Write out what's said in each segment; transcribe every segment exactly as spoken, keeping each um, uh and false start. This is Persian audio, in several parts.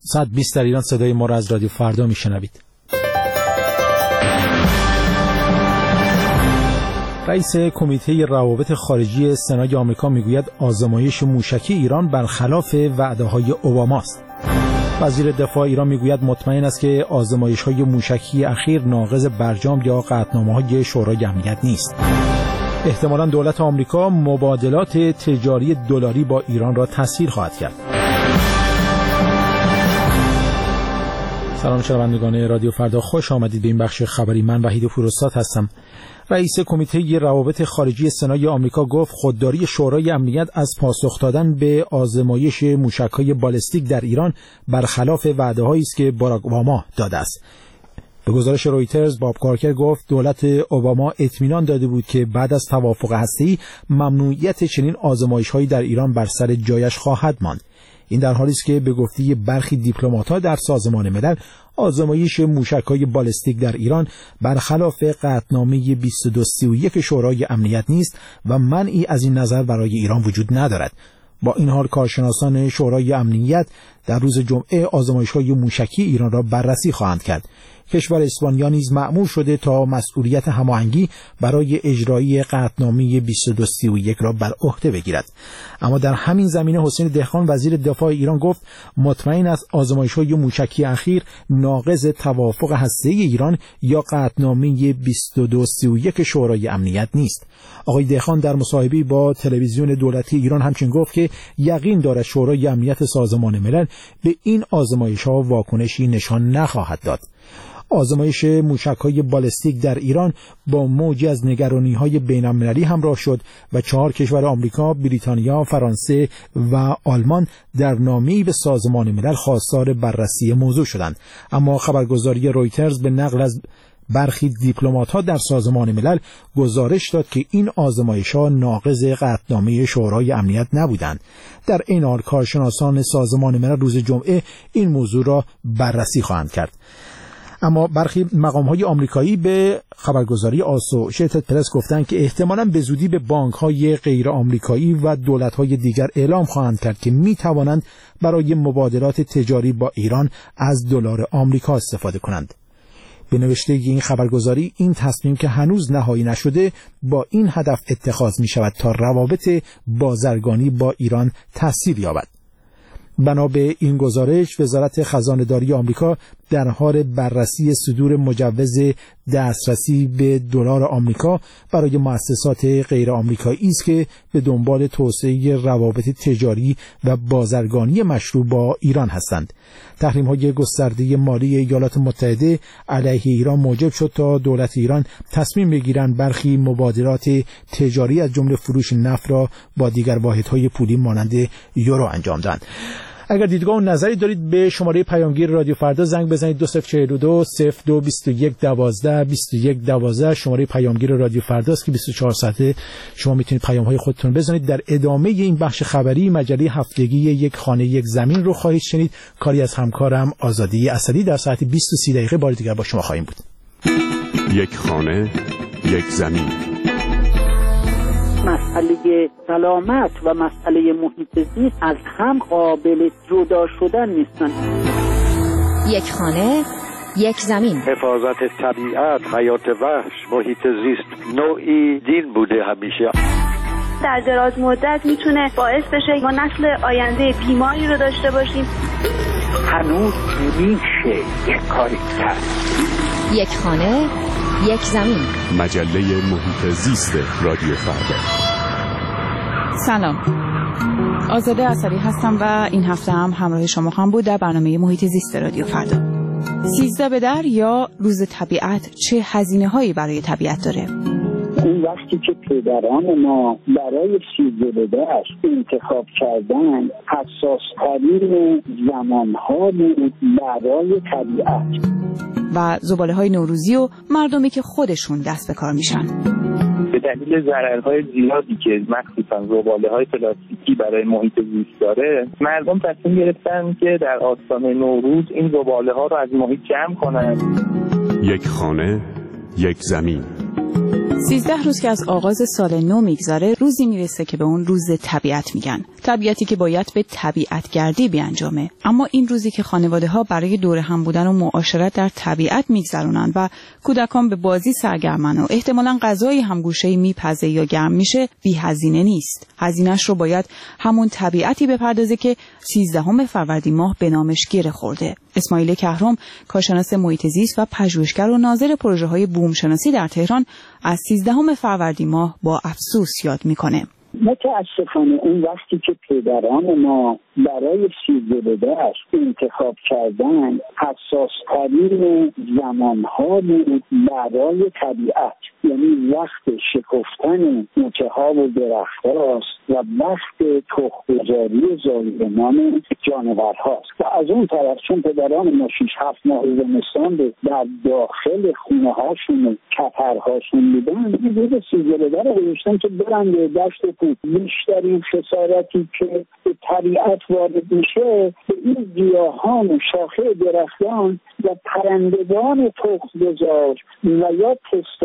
صد و بیست در ایران. صدای ما را از رادیو فردا میشنوید. رئیس کمیته روابط خارجی سنای آمریکا میگوید آزمایش موشکی ایران برخلاف وعده‌های اوباماست. وزیر دفاع ایران میگوید مطمئن است که آزمایش‌های موشکی اخیر ناقض برجام یا قطعنامه‌های شورای امنیت نیست. احتمالاً دولت آمریکا مبادلات تجاری دلاری با ایران را تسهیل خواهد کرد. سلام شنوندگان رادیو فردا، خوش آمدید به این بخش خبری. من وحید پوراستاد هستم. رئیس کمیته روابط خارجی سنای آمریکا گفت خودداری شورای امنیت از پاسخ دادن به آزمایش موشک‌های بالستیک در ایران برخلاف وعده‌هایی است که باراک اوباما داده است. به گزارش رویترز باب کارکر گفت دولت اوباما اطمینان داده بود که بعد از توافق هسته‌ای ممنوعیت چنین آزمایش‌هایی در ایران بر سر جایش خواهد ماند. این در حالی است که به گفته برخی دیپلمات‌ها در سازمان ملل آزمایش موشک‌های بالستیک در ایران برخلاف قطعنامه بیست و دو سی و یک شورای امنیت نیست و منعی از این نظر برای ایران وجود ندارد. با این حال کارشناسان شورای امنیت در روز جمعه آزمایش‌های موشکی ایران را بررسی خواهند کرد. کشور اسپانیا نیز مأمور شده تا مسئولیت هماهنگی برای اجرایی قطعنامه بیست و دو سی و یک را بر عهده بگیرد. اما در همین زمینه حسین دهقان وزیر دفاع ایران گفت مطمئن است آزمایش‌های موشکی اخیر ناقض توافق هسته‌ای ایران یا قطعنامه بیست و دو سی و یک شورای امنیت نیست. آقای دهقان در مصاحبه‌ای با تلویزیون دولتی ایران همچنین گفت که یقین دارد شورای امنیت سازمان ملل به این آزمایش‌ها واکنشی نشان نخواهد داد. آزمایش موشک‌های بالستیک در ایران با موجی از نگرانی‌های بین‌المللی همراه شد و چهار کشور آمریکا، بریتانیا، فرانسه و آلمان در نامه‌ای به سازمان ملل خواستار بررسی موضوع شدند. اما خبرگزاری رویترز به نقل از برخی دیپلمات‌ها در سازمان ملل گزارش داد که این آزمایش‌ها ناقض قطعنامه شورای امنیت نبودند. در این حال کارشناسان سازمان ملل روز جمعه این موضوع را بررسی خواهند کرد. اما برخی مقام‌های آمریکایی به خبرگزاری آسوشیتد پرس گفتند که احتمالاً به زودی به بانک‌های غیر آمریکایی و دولت‌های دیگر اعلام خواهند کرد که می‌توانند برای مبادلات تجاری با ایران از دلار آمریکا استفاده کنند. به نوشته این خبرگزاری این تصمیم که هنوز نهایی نشده با این هدف اتخاذ می‌شود تا روابط بازرگانی با ایران تسهیل یابد. بنا به این گزارش وزارت خزانه‌داری آمریکا در حال بررسی صدور مجوز دسترسی به دلار آمریکا برای مؤسسات غیر آمریکایی است که به دنبال توسعه روابط تجاری و بازرگانی مشروع با ایران هستند. تحریم‌های گسترده مالی ایالات متحده علیه ایران موجب شد تا دولت ایران تصمیم بگیرند برخی مبادلات تجاری از جمله فروش نفت را با دیگر واحدهای پولی مانند یورو انجام دهند. اگر دیدگاه و نظری دارید به شماره پیامگیر رادیو فردا زنگ بزنید دو صفر چهار دو صفر دو بیست و یک دوازده بیست و یک دوازده. شماره پیامگیر رادیو فردا است که بیست و چهار ساعته شما میتونید پیام‌های خودتون بزنید. در ادامه این بخش خبری مجله هفتگی یک خانه یک زمین رو خواهید شنید. کاری از همکارم آزادی اسدی. در ساعت بیست و سی دقیقه بار دیگر با شما خواهیم بود. یک خانه یک زمین. مسئله سلامت و مسئله محیط زیست از هم قابل جدا شدن نیستن. یک خانه یک زمین. حفاظت طبیعت، حیات وحش، محیط زیست نوعی دین بوده همیشه. در دراز مدت میتونه باعث بشه ما نسل آینده بیماری رو داشته باشیم. هنوز میشه یک کاری کرد. یک خانه یک زمین. مجله محیط زیست رادیو فردا. سلام، آزاده اسدی هستم و این هفته هم همراه شما خواهم بود در برنامه محیط زیست رادیو فردا. سیزده به در یا روز طبیعت چه هزینه هایی برای طبیعت داره؟ اون وقتی که پدران ما برای سیزده به در انتخاب کردن حساس ترین زمان ها بود برای طبیعت و زباله های نوروزی و مردمی که خودشون دست به کار میشن. به دلیل ضررهای زیادی که مخصوصا زباله‌های پلاستیکی برای محیط زیست داره، مردم تصمیم گرفتن که در آستانه نوروز این زباله‌ها رو از محیط جمع کنن. یک خانه، یک زمین. سیزده روز که از آغاز سال نو میگذره، روزی میرسه که به اون روز طبیعت میگن. طبیعتی که باید به طبیعت گردی بیانجامه. اما این روزی که خانواده‌ها برای دور هم بودن و معاشرت در طبیعت میگذرونن و کودکان به بازی سرگرمن و احتمالاً غذای همگوشه‌ای میپزه یا گرم میشه، بی هزینه نیست. هزینه‌اش رو باید همون طبیعتی بپردازه که سیزدهم فروردین ماه به نامش گره خورده. اسماعیل کهرم، کارشناس محیط زیست و پژوهشگر و ناظر پروژه‌های بومشناسی در تهران، از سیزدهم فروردین ماه با افسوس یاد میکنه. متاسفانه اون وقتی که پدران ما برای سیزده‌اش انتخاب کردن، حساس‌ترین زمان‌ها بود برای طبیعت، یعنی وقت شکفتن موچه‌ها و درخت‌هاست و وقت تخم‌گذاری زایمان جانورهاست. و از اون طرف چون پدران ما شش هفت ماه زمستان رو در داخل خونه‌هاشون و کپرهاشون بودن، این روز سیزده رو گذاشتن که برن به دشت و کوه. بیشترین خسارتی که به طبیعت وارد میشه به این گیاهان و شاخه درختان و پرندگان تخم‌گذار و یا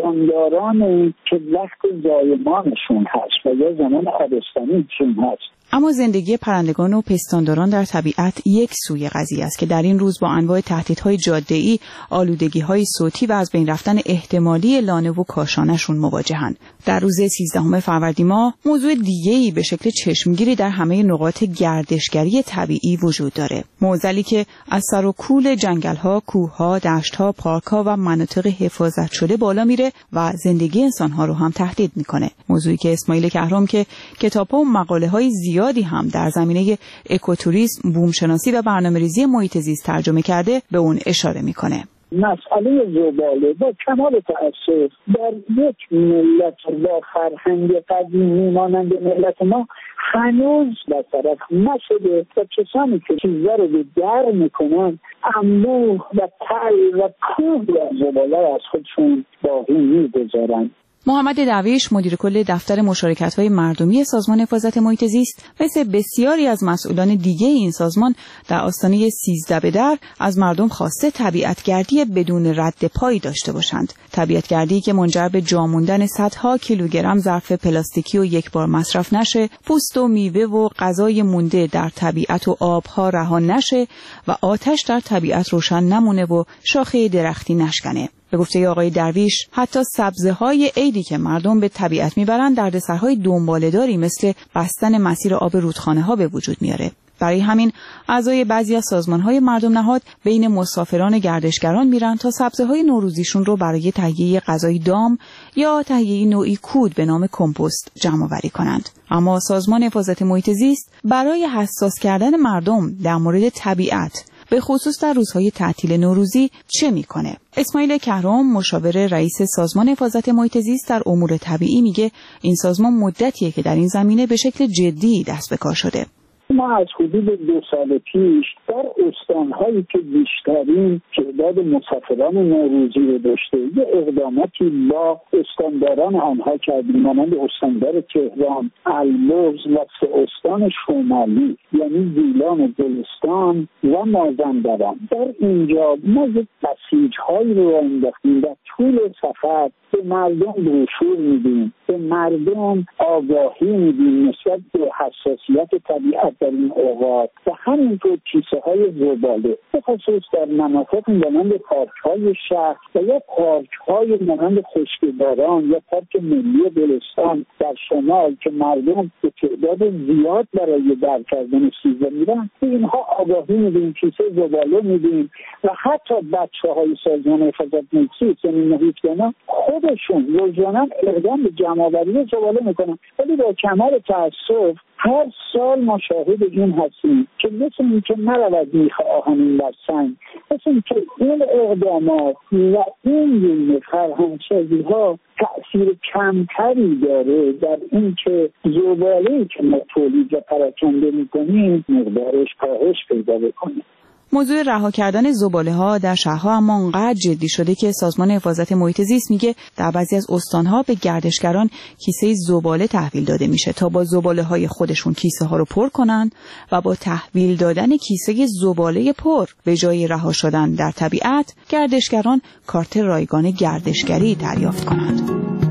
پستانداران که وقت زایمانشون هست و یا زمان آبستنیشون هست. اما زندگی پرندگان و پستانداران در طبیعت یک سوی قضیه است که در این روز با انواع تهدیدهای جاده‌ای، آلودگی‌های صوتی و از بین رفتن احتمالی لانه و کاشانه‌شون مواجهند. در روز سیزدهم فروردین ماه موضوع دیگه‌ای به شکل چشمگیری در همه نقاط گردشگری طبیعی وجود داره. معضلی که از سر و کول جنگل‌ها، کوه‌ها، دشت‌ها، پارک‌ها و مناطق حفاظت شده بالا میره و زندگی انسان‌ها رو هم تهدید میکنه. موضوعی که اسماعیل کهرم که کتاب‌ها و مقاله‌های زیادی هم در زمینه اکوتوریسم، بومشناسی و برنامه‌ریزی محیط زیست ترجمه کرده به اون اشاره میکنه. مسئله زباله با کمال تأسف در یک ملت با فرهنگ قدیمی مانند ملت ما هنوز برطرف نشده و کسانی که چیزا رو به در میکنن انبوه و تل و کوه از زباله از خودشون باقی میگذارن. محمد درویش، مدیر کل دفتر مشارکت‌های مردمی سازمان حفاظت محیط زیست، مثل بسیاری از مسئولان دیگه این سازمان در آستانه سیزده به در از مردم خواسته طبیعتگردی بدون رد پایی داشته باشند. طبیعتگردی که منجر به جا موندن صدها کیلوگرم ظرف پلاستیکی و یک بار مصرف نشه، پوست و میوه و غذای مونده در طبیعت و آبها رها نشه و آتش در طبیعت روشن نمونه و شاخه درختی نشکنه. به گفته آقای درویش، حتی سبزه‌های عیدی که مردم به طبیعت میبرن دردسرهای دنباله‌داری مثل بستن مسیر آب رودخانه‌ها به وجود میاره. برای همین اعضای بعضی از سازمان‌های مردم نهاد بین مسافران گردشگران میرن تا سبزه‌های نوروزیشون رو برای تهیه غذای دام یا تهیه نوعی کود به نام کمپوست جمع‌آوری کنند. اما سازمان حفاظت محیط زیست برای حساس کردن مردم در مورد طبیعت به خصوص در روزهای تعطیل نوروزی چه میکنه؟ اسماعیل کهرم، مشاور رئیس سازمان حفاظت محیط زیست در امور طبیعی، میگه این سازمان مدتیه که در این زمینه به شکل جدی دست به کار شده. ما از حدود دو سال پیش در استان‌هایی که بیشترین تعداد مسافران نوروزی رو داشته یه اقداماتی با استانداران آنها کردیم، مانند استاندار تهران، البرز و سه استان شمالی یعنی گیلان و گلستان و مازندران. در اینجا ما یک بسیج‌هایی رو انداختیم و طول سفر به مردم بروشور میدیم، به مردم آگاهی میدیم نسبت به حساسیت طبیعت در این اوقات و همینطور کیسه های زباله به خصوص در مناطق مانند پارک های شهر و یا پارک های مانند خشکباران یا پارک ملی گلستان در شمال که مردم به تعداد زیاد برای در کردن سیزده میرن، به اینها آگاهی میدیم، کیسه زباله میدیم و حتی بچه های سازمان حفاظت محیط زیست یعنی محیط‌دانا خودشون روزانه اقدام به جمع‌آوری زباله میکنن. ولی با کمال تأسف هر سال ما شاهد این هستیم که مثل این که نرود میخ آهنین بر سنگ، مثل این که این اقدامات و این گونه فرهنگسازی ها تأثیر کمتری داره در این که زباله‌ای که ما تولید و پراکنده میکنیم مقدارش کاهش پیدا بکنه. موضوع رها کردن زباله‌ها در شهرها اما انقدر جدی شده که سازمان حفاظت محیط زیست میگه در بعضی از استان‌ها به گردشگران کیسه زباله تحویل داده میشه تا با زباله‌های خودشون کیسه ها رو پر کنن و با تحویل دادن کیسه زباله پر به جای رها شدن در طبیعت، گردشگران کارت رایگان گردشگری دریافت کنند.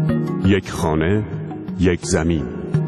یک خانه، یک زمین.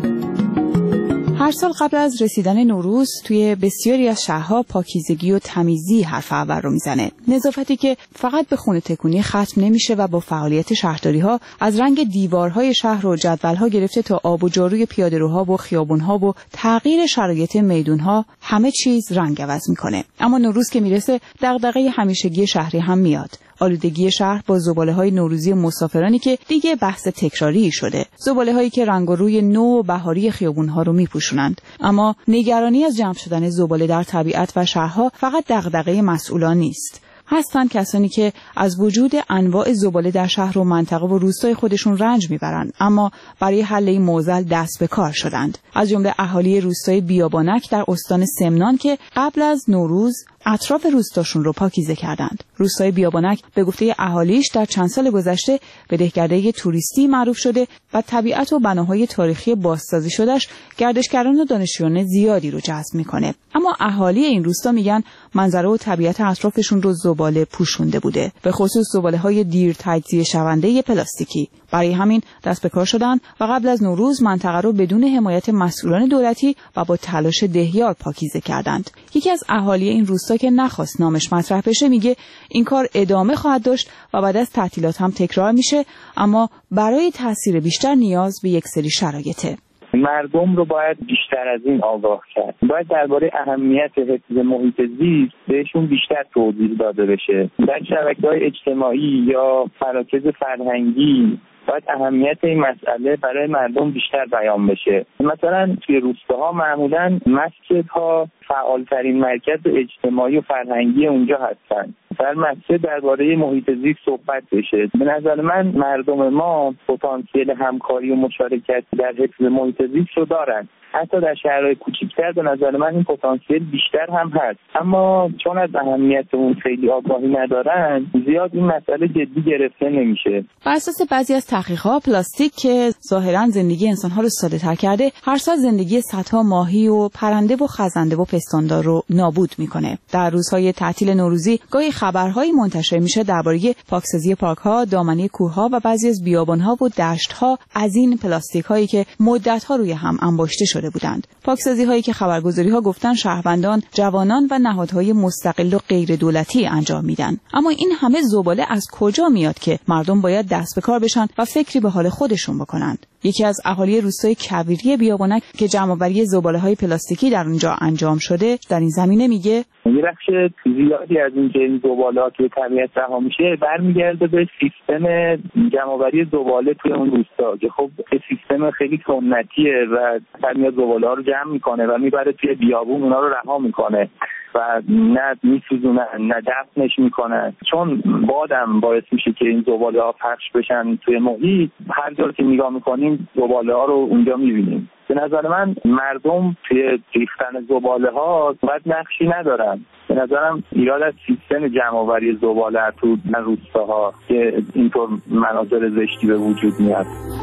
هر سال قبل از رسیدن نوروز توی بسیاری از شهرها پاکیزگی و تمیزی حرف اول رو میزنه. نظافتی که فقط به خونه تکونی ختم نمیشه و با فعالیت شهرداری‌ها از رنگ دیوارهای شهر و جدول‌ها گرفته تا آب و جاروی پیاده‌روها و خیابون‌ها و تغییر شرایط میدون‌ها همه چیز رنگ عوض میکنه. اما نوروز که میرسه دغدغه همیشگی شهری هم میاد. آلودگی شهر با زباله‌های نوروزی مسافرانی که دیگه بحث تکراری شده. زباله‌هایی که رنگ و روی نو و بهاری خیابون‌ها رو میپوشونند. اما نگرانی از جمع شدن زباله در طبیعت و شهرها فقط دغدغه مسئولان نیست. هستند کسانی که از وجود انواع زباله در شهر و منطقه و روستای خودشون رنج میبرند، اما برای حل این معضل دست به کار شدند. از جمله اهالی روستای بیابانک در استان سمنان که قبل از نوروز اطراف روستاشون رو پاکیزه کردند. روستای بیابانک به گفته اهالیش در چند سال گذشته به دهکده توریستی معروف شده و طبیعت و بناهای تاریخی بازسازی شدهش گردشگران و دانشجویان زیادی رو جذب میکنه. اما اهالی این روستا میگن منظره و طبیعت اطرافشون رو زباله پوشونده بوده، به خصوص زباله‌های دیر تجزیه شونده پلاستیکی. برای همین دست به کار شدن و قبل از نوروز منطقه رو بدون حمایت مسئولان دولتی و با تلاش دهیار پاکیزه کردند. یکی از اهالی این روستا که نخواست نامش مطرح بشه میگه این کار ادامه خواهد داشت و بعد از تعطیلات هم تکرار میشه، اما برای تاثیر بیشتر نیاز به یک سری شرایطه. مردم رو باید بیشتر از این آگاه کرد. باید درباره اهمیت حفظ محیط زیست بهشون بیشتر توضیح داده بشه. در شبکه‌های اجتماعی یا مراکز فرهنگی باید اهمیت این مسئله برای مردم بیشتر بیان بشه. مثلا توی روستاها معمولاً مسجدها فعالترین مرکز اجتماعی و فرهنگی اونجا هستن. در مسجد درباره محیط زیست صحبت بشه. به نظر من مردم ما پتانسیل همکاری و مشارکت در حفظ محیط زیست رو دارن. حتی در شهرهای کوچکتر به نظر من این پتانسیل بیشتر هم هست، اما چون از اهمیت اون خیلی آگاهی ندارن زیاد این مسئله جدی گرفته نمیشه. بر اساس بعضی از تحقیقات پلاستیک که ظاهرا زندگی انسان‌ها رو ساده‌تر کرده، هر سال زندگی صدها ماهی و پرنده و خزنده و پستاندار رو نابود میکنه. در روزهای تعطیل نوروزی گاهی خبرهایی منتشر میشه درباره پاکسازی پارک‌ها، دامنه کوه‌ها و بعضی از بیابان‌ها و دشت‌ها از این پلاستیک‌هایی که مدت‌ها روی هم انباشته شده بودند. پاکسازی‌هایی که خبرگزاری‌ها گفتن شهروندان، جوانان و نهادهای مستقل و غیر دولتی انجام میدن. اما این همه زباله از کجا میاد که مردم باید دست به کار بشن و فکری به حال خودشون بکنند؟ یکی از اهالی روستای کویری بیابانک که جمع‌آوری زباله‌های پلاستیکی در اونجا انجام شده در این زمینه میگه یه بخش زیادی از این که این زباله‌ها توی طبیعت رها میشه برمیگرده به سیستم جمع‌آوری زباله توی اون روستا که خب سیستم خیلی سنتیه و میاد زباله‌ها رو جمع میکنه و میبره توی بیابون اونا رو رها میکنه و نه میسوزونن نه دفنش میکنن. چون بادم باعث میشه که این زباله‌ها پخش بشن توی محیط، هر جا که نگاه میکنیم زباله‌ها رو اونجا میبینیم. به نظر من مردم توی ریختن زباله‌ها باید نقشی ندارن. به نظرم ایراد از سیستم جمع‌آوری زباله تو روستاها که اینطور مناظر زشتی به وجود میاد.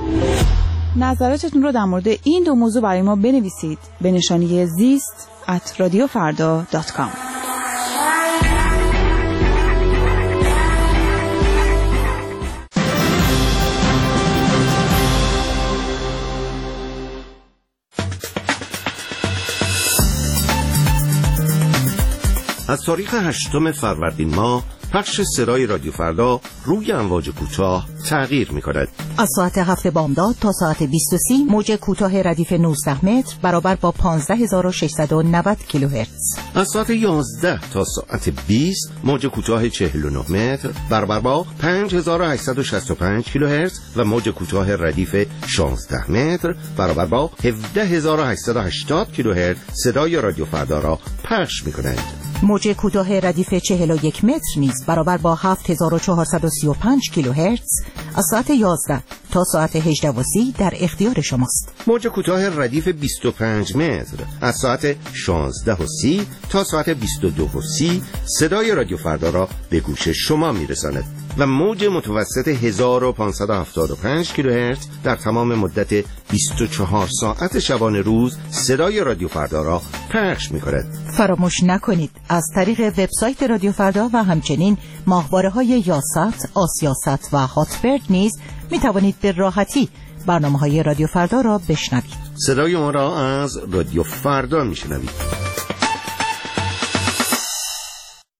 نظراتتون رو در مورد این دو موضوع برای ما بنویسید به نشانی زیست ات رادیو فردا دات کام. از تاریخ هشتم فروردین ماه پخش صدای رادیو فردا روی امواج کوتاه تغییر می‌کند. از ساعت هفت بامداد تا ساعت بیست و سه موج کوتاه ردیف نوزده متر برابر با پانزده هزار و ششصد و نود کیلوهرتز. از ساعت یازده تا ساعت بیست موج کوتاه چهل و نه متر برابر با پنج هزار و هشتصد و شصت و پنج کیلوهرتز و موج کوتاه ردیف شانزده متر برابر با هفده هزار و هشتصد و هشتاد کیلوهرتز صدای رادیو فردا را پخش می‌کند. موج کوتاه ردیف چهل و یک متر نیز برابر با هفت هزار و چهارصد و سی و پنج کیلوهرتز از ساعت یازده تا ساعت هجده و سی در اختیار شماست. موج کوتاه ردیف بیست و پنج متر از ساعت شانزده و سی تا ساعت بیست و دو و سی صدای رادیو فردا را به گوش شما میرساند و موج متوسط هزار و پانصد و هفتاد و پنج کیلوهرتز در تمام مدت بیست و چهار ساعت شبانه روز صدای رادیو فردا را پخش می‌کند. فراموش نکنید از طریق وبسایت رادیو فردا و همچنین ماهواره‌های یاست، آسیاست و هاتبرد نیز می توانید به راحتی برنامه‌های رادیو فردا را بشنوید. صدای ما را از رادیو فردا میشنوید.